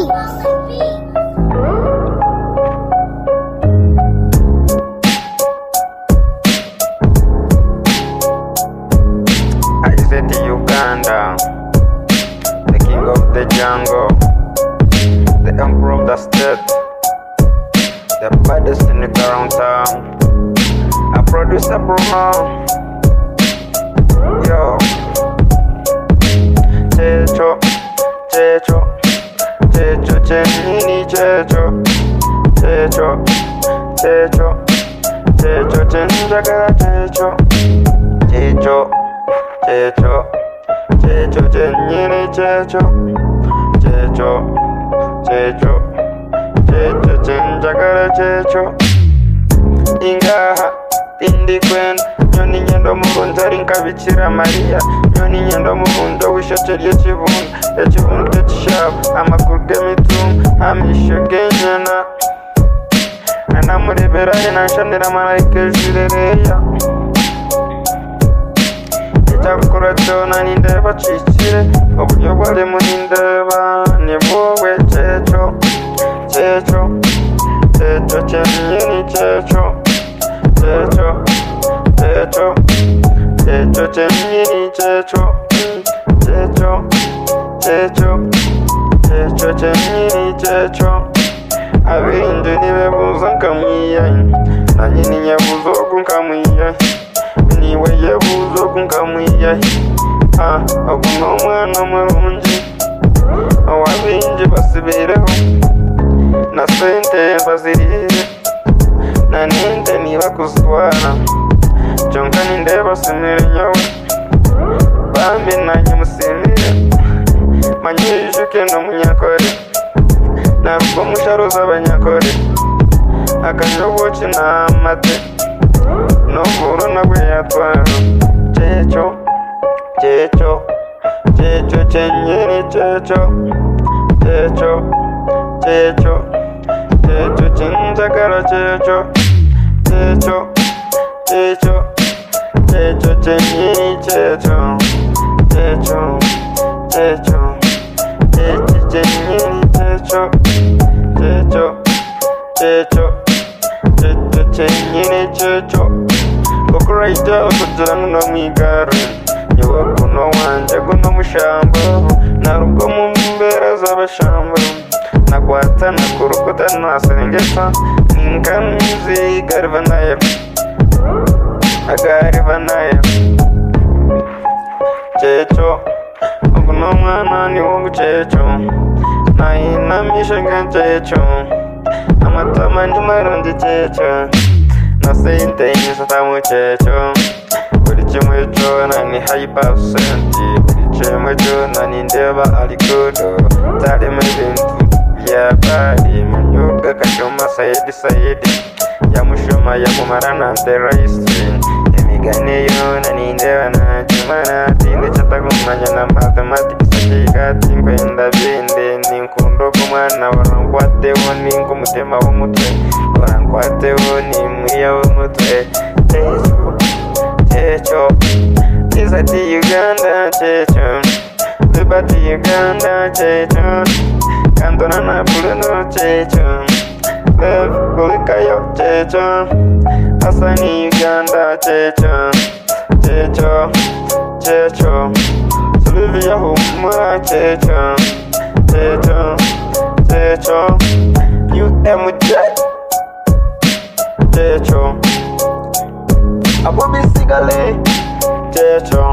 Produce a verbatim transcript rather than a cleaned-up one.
I said to Uganda, the king of the jungle, the emperor of the state, the baddest in the around town. I produce a Bruno. Yo, Checho, Checho, Checho, Chenini, Checho, Checho, Checho, Checho, Chenjagara, Checho, Checho, Checho, Checho, Chenini, Checho, Checho, Checho, Checho, Chenjagara, Checho. Ingaha tindi kwenda nyoni nyendo murunzi ari nkabikira Mariya, nyoni nyendo murunzi w'ishyoke ry'ekibuno, ekibuno tekishabo amakuru g'emitungo amisho g'enyana anamureberayo nanshanira malayika ejirereya icyakora cyona nindeba cikire uburyo bwarimo nindeba ni wowe Checho, Checho, Checho, Chenini, Checho, Checho, Checho, Checho, Chenini, Checho, Checho, Checho, Checho, Chenini, Checho. Abindi nibebuza nkamwiyaye, nanjye ninyabuza ogu nkamwiyaye, niwe yebuza ogu nkamwiyaye. Ah, ogu n'omwana murungi, abingi basibireho, na sente bazirire, na ninte niba kuzitwara, cyonka nindeba simire nyawe, bambi nanjye musimire, manyijuke n'umunyakore, ntabwo musharuza abanyakore, akajoboki n'amate, n'uburo nabwo yatwara. Checho, Checho, Checho, Chenini, Checho, Checho, Checho, Checho, Chenjagara, Checho, Checho, Checho, Checho, Chenini, Checho, Checho, Checho, Checho, Chenini, Checho, Checho, Checho, Checho, Chenini, Checho. Kokuraita kugira ngo mwigare, yewe kuno wanje guno mushamba, narubwo mu mbera z'abashamba, nakwata nakurukuta naserengesa, ninkanzi garva naye, agariva naye. Checho, kuno mwana ni wangu Checho, nainamisha nga Checho, amatama ndi marundi Checho, na sente nisatamu Checho, buri kimwe cyona ni hyper senti, buri kimwe cyona ni ndeba alikodo, tarimo ibintu byabari munyuga kashoma sayidi sayidi, yamushoma yamumarana terrorist, emigane yona ni ndeba na chimana, tinde cyatagumanya na mathematics akigati ngwenda bende, ninkundo kumwana warankwateho ningumutima w'umutwe, warankwateho ni mwiya w'umutwe. Checho, Checho, Isati Uganda, Checho, Liberty Uganda, Checho, Kantona na Bruno, Checho, Love Kulikayo, Checho, Asani Uganda, Checho, Checho, Checho, Sylvia Humura, Checho, Checho, Checho, U M J, Checho, Abobi Sigale, Checho.